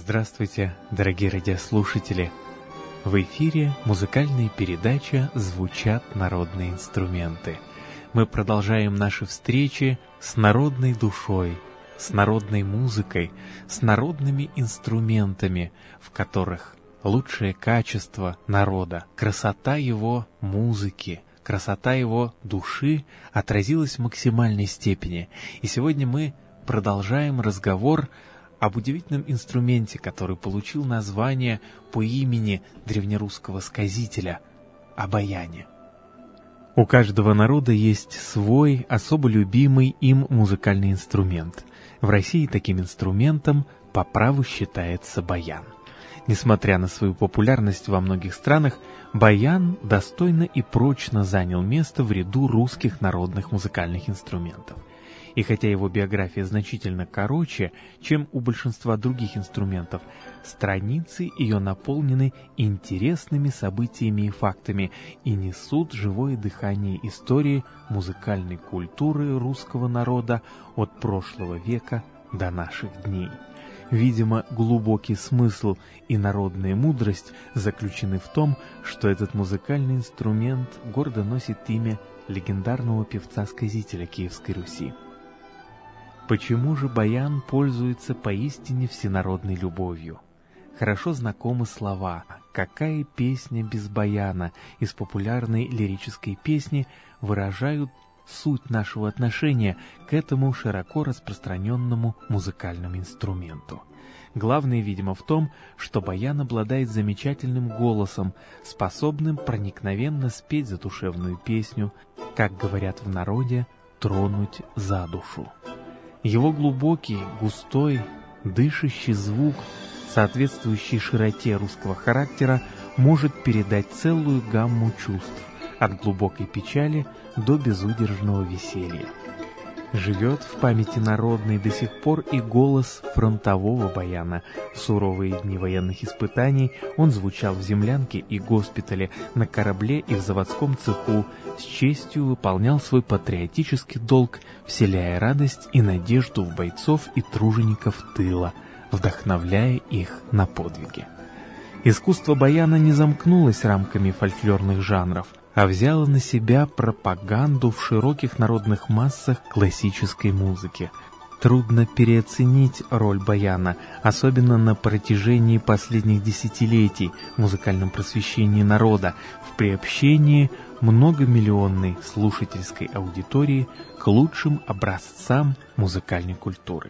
Здравствуйте, дорогие радиослушатели! В эфире музыкальная передача «Звучат народные инструменты». Мы продолжаем наши встречи с народной душой, с народной музыкой, с народными инструментами, в которых лучшее качество народа, красота его музыки, красота его души отразилась в максимальной степени. И сегодня мы продолжаем разговор об удивительном инструменте, который получил название по имени древнерусского сказителя — о баяне. У каждого народа есть свой, особо любимый им музыкальный инструмент. В России таким инструментом по праву считается баян. Несмотря на свою популярность во многих странах, баян достойно и прочно занял место в ряду русских народных музыкальных инструментов. И хотя его биография значительно короче, чем у большинства других инструментов, страницы ее наполнены интересными событиями и фактами и несут живое дыхание истории музыкальной культуры русского народа от прошлого века до наших дней. Видимо, глубокий смысл и народная мудрость заключены в том, что этот музыкальный инструмент гордо носит имя легендарного певца-сказителя Киевской Руси. Почему же баян пользуется поистине всенародной любовью? Хорошо знакомы слова «Какая песня без баяна» из популярной лирической песни выражают суть нашего отношения к этому широко распространенному музыкальному инструменту. Главное, видимо, в том, что баян обладает замечательным голосом, способным проникновенно спеть задушевную песню, как говорят в народе, тронуть за душу. Его глубокий, густой, дышащий звук, соответствующий широте русского характера, может передать целую гамму чувств, от глубокой печали до безудержного веселья. Живет в памяти народной до сих пор и голос фронтового баяна. В суровые дни военных испытаний он звучал в землянке и госпитале, на корабле и в заводском цеху, с честью выполнял свой патриотический долг, вселяя радость и надежду в бойцов и тружеников тыла, вдохновляя их на подвиги. Искусство баяна не замкнулось рамками фольклорных жанров, а взяло на себя пропаганду в широких народных массах классической музыки. Трудно переоценить роль баяна, особенно на протяжении последних десятилетий в музыкальном просвещении народа, в приобщении многомиллионной слушательской аудитории к лучшим образцам музыкальной культуры.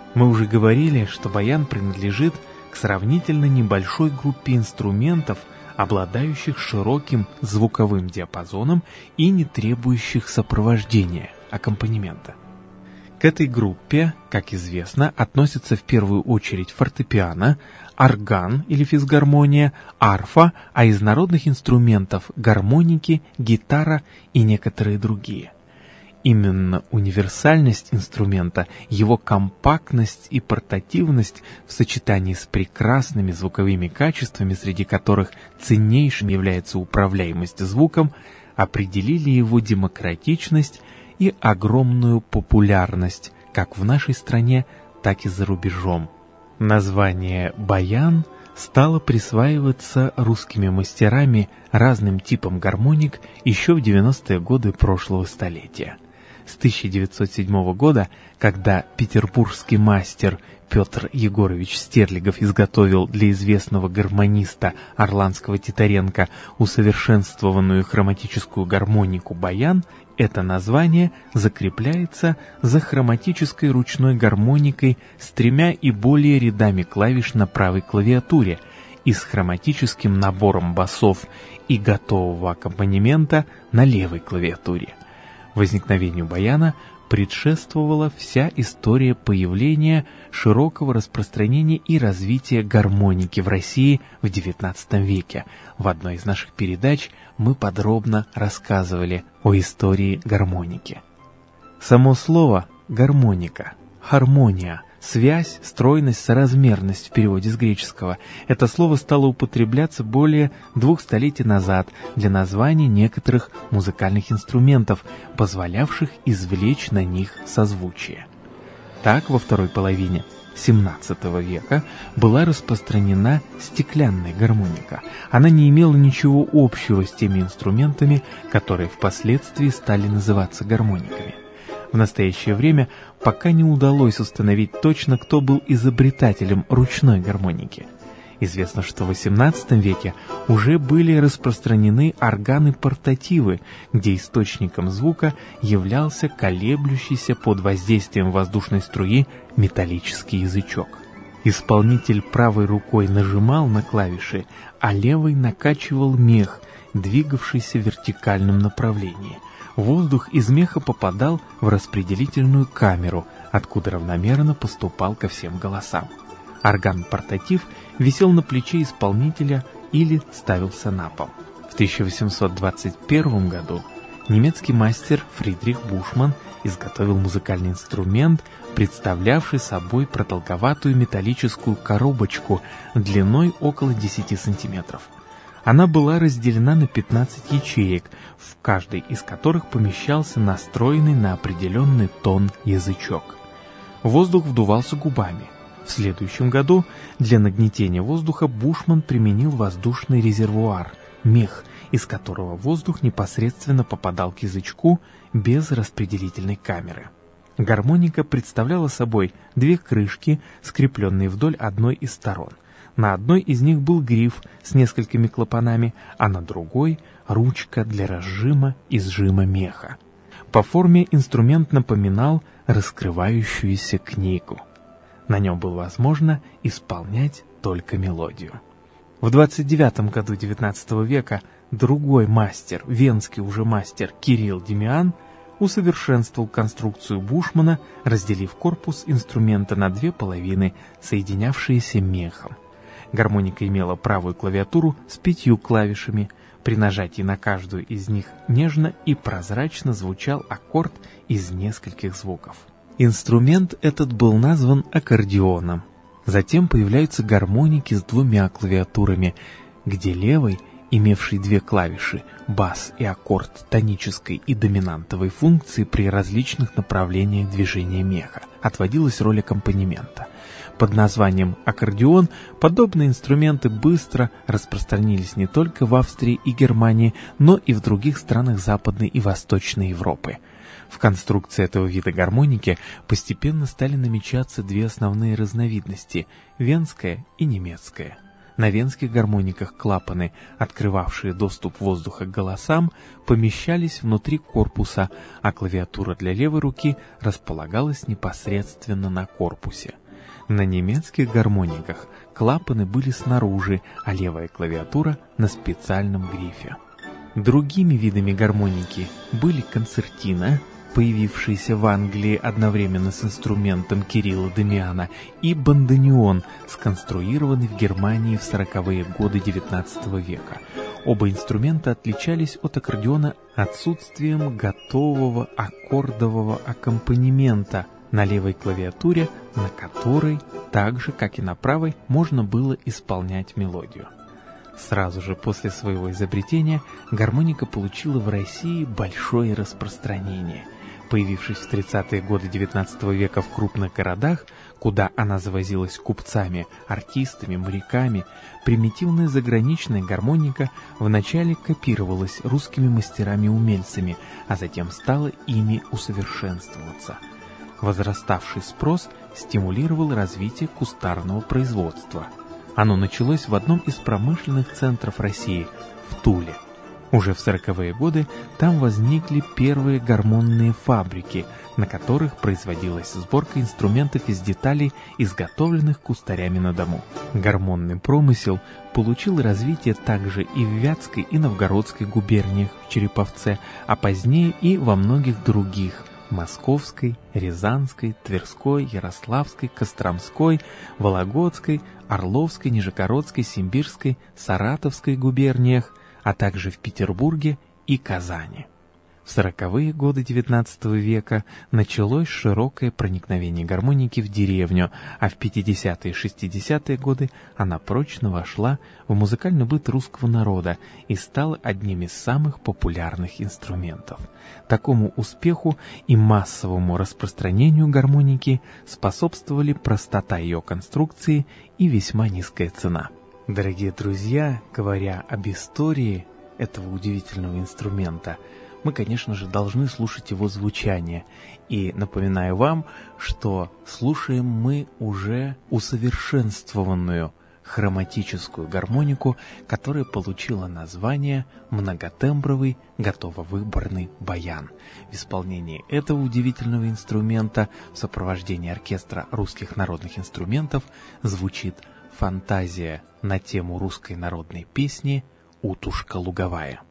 Мы уже говорили, что баян принадлежит к сравнительно небольшой группе инструментов, обладающих широким звуковым диапазоном и не требующих сопровождения, аккомпанемента. К этой группе, как известно, относятся в первую очередь фортепиано, орган или физгармония, арфа, а из народных инструментов гармоники, гитара и некоторые другие. Именно универсальность инструмента, его компактность и портативность в сочетании с прекрасными звуковыми качествами, среди которых ценнейшим является управляемость звуком, определили его демократичность и огромную популярность как в нашей стране, так и за рубежом. Название «баян» стало присваиваться русскими мастерами разным типам гармоник еще в 90-е годы прошлого столетия. С 1907 года, когда петербургский мастер Петр Егорович Стерлигов изготовил для известного гармониста Орландского Титаренко усовершенствованную хроматическую гармонику «баян», это название закрепляется за хроматической ручной гармоникой с 3 и более рядами клавиш на правой клавиатуре и с хроматическим набором басов и готового аккомпанемента на левой клавиатуре. Возникновению баяна предшествовала вся история появления, широкого распространения и развития гармоники в России в XIX веке. В одной из наших передач мы подробно рассказывали о истории гармоники. Само слово «гармоника», «хармония», связь, стройность, соразмерность в переводе с греческого. Это слово стало употребляться более 2 столетий назад для названия некоторых музыкальных инструментов, позволявших извлечь на них созвучие. Так, во второй половине XVII века была распространена стеклянная гармоника. Она не имела ничего общего с теми инструментами, которые впоследствии стали называться гармониками. В настоящее время пока не удалось установить точно, кто был изобретателем ручной гармоники. Известно, что в XVIII веке уже были распространены органы-портативы, где источником звука являлся колеблющийся под воздействием воздушной струи металлический язычок. Исполнитель правой рукой нажимал на клавиши, а левой накачивал мех, двигавшийся в вертикальном направлении. Воздух из меха попадал в распределительную камеру, откуда равномерно поступал ко всем голосам. Орган-портатив висел на плече исполнителя или ставился на пол. В 1821 году немецкий мастер Фридрих Бушман изготовил музыкальный инструмент, представлявший собой продолговатую металлическую коробочку длиной около 10 сантиметров. Она была разделена на 15 ячеек, в каждой из которых помещался настроенный на определенный тон язычок. Воздух вдувался губами. В следующем году для нагнетения воздуха Бушман применил воздушный резервуар, мех, из которого воздух непосредственно попадал к язычку без распределительной камеры. Гармоника представляла собой 2 крышки, скрепленные вдоль одной из сторон. На одной из них был гриф с несколькими клапанами, а на другой — ручка для разжима и сжима меха. По форме инструмент напоминал раскрывающуюся книгу. На нем было возможно исполнять только мелодию. В 29 году XIX века другой мастер, венский уже мастер Кирилл Демиан, усовершенствовал конструкцию Бушмана, разделив корпус инструмента на 2 половины, соединявшиеся мехом. Гармоника имела правую клавиатуру с 5 клавишами. При нажатии на каждую из них нежно и прозрачно звучал аккорд из нескольких звуков. Инструмент этот был назван аккордеоном. Затем появляются гармоники с 2 клавиатурами, где левой, имевшей 2 клавиши, бас и аккорд тонической и доминантовой функции при различных направлениях движения меха, отводилась роль аккомпанемента. Под названием аккордеон подобные инструменты быстро распространились не только в Австрии и Германии, но и в других странах Западной и Восточной Европы. В конструкции этого вида гармоники постепенно стали намечаться 2 основные разновидности – венская и немецкая. На венских гармониках клапаны, открывавшие доступ воздуха к голосам, помещались внутри корпуса, а клавиатура для левой руки располагалась непосредственно на корпусе. На немецких гармониках клапаны были снаружи, а левая клавиатура на специальном грифе. Другими видами гармоники были концертина, появившийся в Англии одновременно с инструментом Кирилла Демиана, и бандонион, сконструированный в Германии в 40-е годы XIX века. Оба инструмента отличались от аккордеона отсутствием готового аккордового аккомпанемента на левой клавиатуре, на которой, так же как и на правой, можно было исполнять мелодию. Сразу же после своего изобретения гармоника получила в России большое распространение. Появившись в 30-е годы XIX века в крупных городах, куда она завозилась купцами, артистами, моряками, примитивная заграничная гармоника вначале копировалась русскими мастерами-умельцами, а затем стала ими усовершенствоваться. Возраставший спрос стимулировал развитие кустарного производства. Оно началось в одном из промышленных центров России – в Туле. Уже в 40-е годы там возникли первые гормонные фабрики, на которых производилась сборка инструментов из деталей, изготовленных кустарями на дому. Гормонный промысел получил развитие также и в Вятской и Новгородской губерниях в Череповце, а позднее и во многих других – Московской, Рязанской, Тверской, Ярославской, Костромской, Вологодской, Орловской, Нижегородской, Симбирской, Саратовской губерниях, а также в Петербурге и Казани. В 40-е годы XIX века началось широкое проникновение гармоники в деревню, а в 50-е и 60-е годы она прочно вошла в музыкальный быт русского народа и стала одним из самых популярных инструментов. Такому успеху и массовому распространению гармоники способствовали простота ее конструкции и весьма низкая цена. Дорогие друзья, говоря об истории этого удивительного инструмента, мы, конечно же, должны слушать его звучание. И напоминаю вам, что слушаем мы уже усовершенствованную хроматическую гармонику, которая получила название многотембровый готововыборный баян. В исполнении этого удивительного инструмента в сопровождении оркестра русских народных инструментов звучит фантазия на тему русской народной песни «Утушка луговая».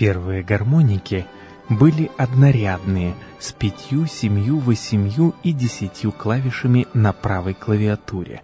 Первые гармоники были однорядные, с 5, 7, 8 и 10 клавишами на правой клавиатуре.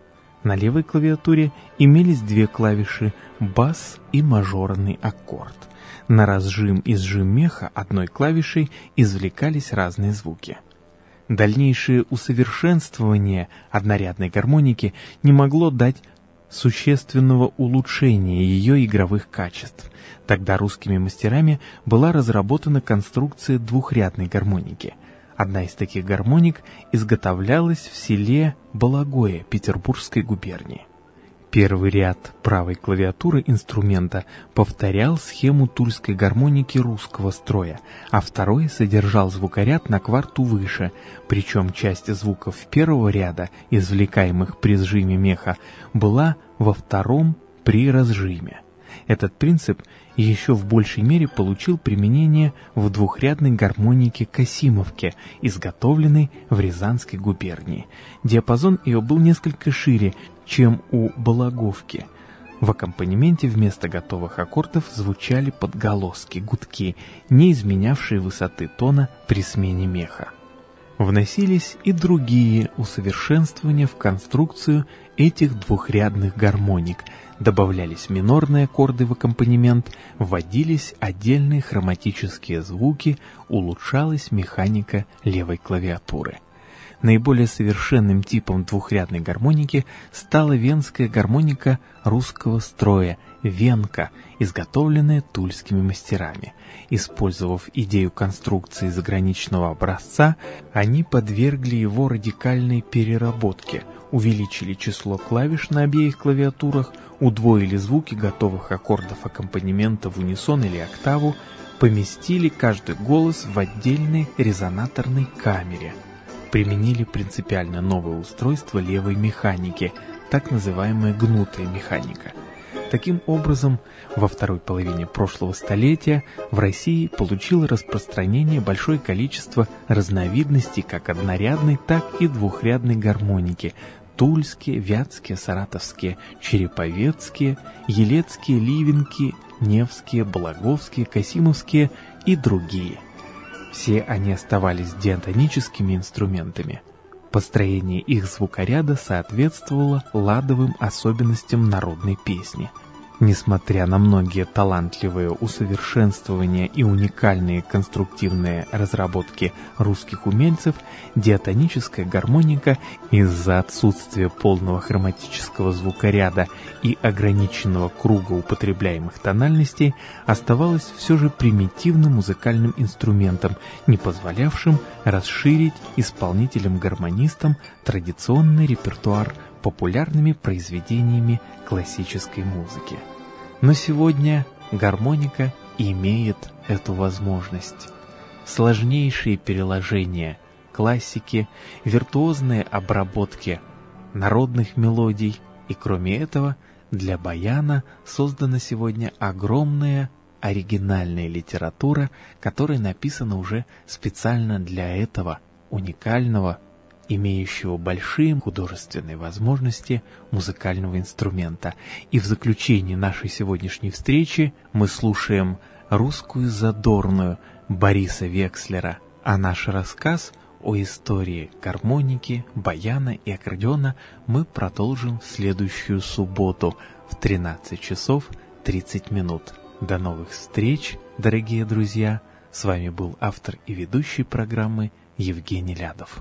На левой клавиатуре имелись 2 клавиши бас и мажорный аккорд. На разжим и сжим меха одной клавишей извлекались разные звуки. Дальнейшее усовершенствование однорядной гармоники не могло дать существенного улучшения ее игровых качеств. Тогда русскими мастерами была разработана конструкция двухрядной гармоники. Одна из таких гармоник изготовлялась в селе Балагое Петербургской губернии. Первый ряд правой клавиатуры инструмента повторял схему тульской гармоники русского строя, а второй содержал звукоряд на кварту выше, причем часть звуков первого ряда, извлекаемых при сжиме меха, была во втором при разжиме. Этот принцип еще в большей мере получил применение в двухрядной гармонике Касимовке, изготовленной в Рязанской губернии. Диапазон ее был несколько шире, чем у Балаговки. В аккомпанементе вместо готовых аккордов звучали подголоски, гудки, не изменявшие высоты тона при смене меха. Вносились и другие усовершенствования в конструкцию этих двухрядных гармоник, добавлялись минорные аккорды в аккомпанемент, вводились отдельные хроматические звуки, улучшалась механика левой клавиатуры. Наиболее совершенным типом двухрядной гармоники стала венская гармоника русского строя, венка, изготовленная тульскими мастерами. Использовав идею конструкции заграничного образца, они подвергли его радикальной переработке, увеличили число клавиш на обеих клавиатурах, удвоили звуки готовых аккордов аккомпанемента в унисон или октаву, поместили каждый голос в отдельной резонаторной камере. Применили принципиально новое устройство левой механики, так называемая гнутая механика. Таким образом, во второй половине прошлого столетия в России получило распространение большое количество разновидностей как однорядной, так и двухрядной гармоники: тульские, вятские, саратовские, череповецкие, елецкие, ливенки, невские, балаговские, касимовские и другие. Все они оставались диатоническими инструментами. Построение их звукоряда соответствовало ладовым особенностям народной песни. Несмотря на многие талантливые усовершенствования и уникальные конструктивные разработки русских умельцев, диатоническая гармоника из-за отсутствия полного хроматического звукоряда и ограниченного круга употребляемых тональностей оставалась все же примитивным музыкальным инструментом, не позволявшим расширить исполнителям-гармонистам традиционный репертуар популярными произведениями классической музыки. Но сегодня гармоника имеет эту возможность. Сложнейшие переложения классики, виртуозные обработки народных мелодий, и кроме этого, для баяна создана сегодня огромная оригинальная литература, которая написана уже специально для этого уникального, имеющего большие художественные возможности музыкального инструмента. И в заключении нашей сегодняшней встречи мы слушаем русскую задорную Бориса Векслера, а наш рассказ о истории гармоники, баяна и аккордеона мы продолжим в следующую субботу в 13 часов 30 минут. До новых встреч, дорогие друзья! С вами был автор и ведущий программы Евгений Лядов.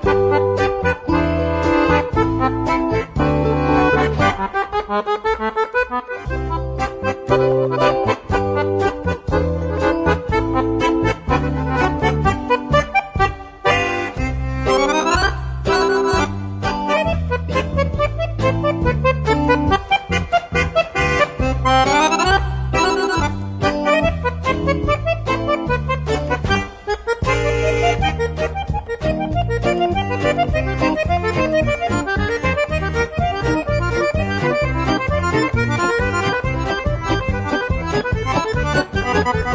Thank you.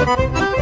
Thank you.